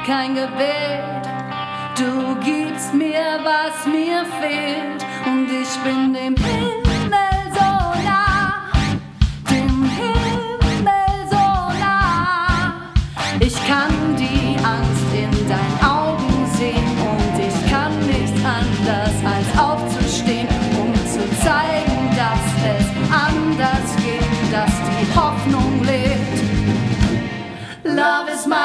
kein Gebet. Du gibst mir, was mir fehlt, und ich bin dem Himmel so nah, dem Himmel so nah. Ich kann die Angst in deinen Augen sehen, und ich kann nicht anders als aufzustehen, um zu zeigen, dass es anders geht, dass die Hoffnung lebt. Love is my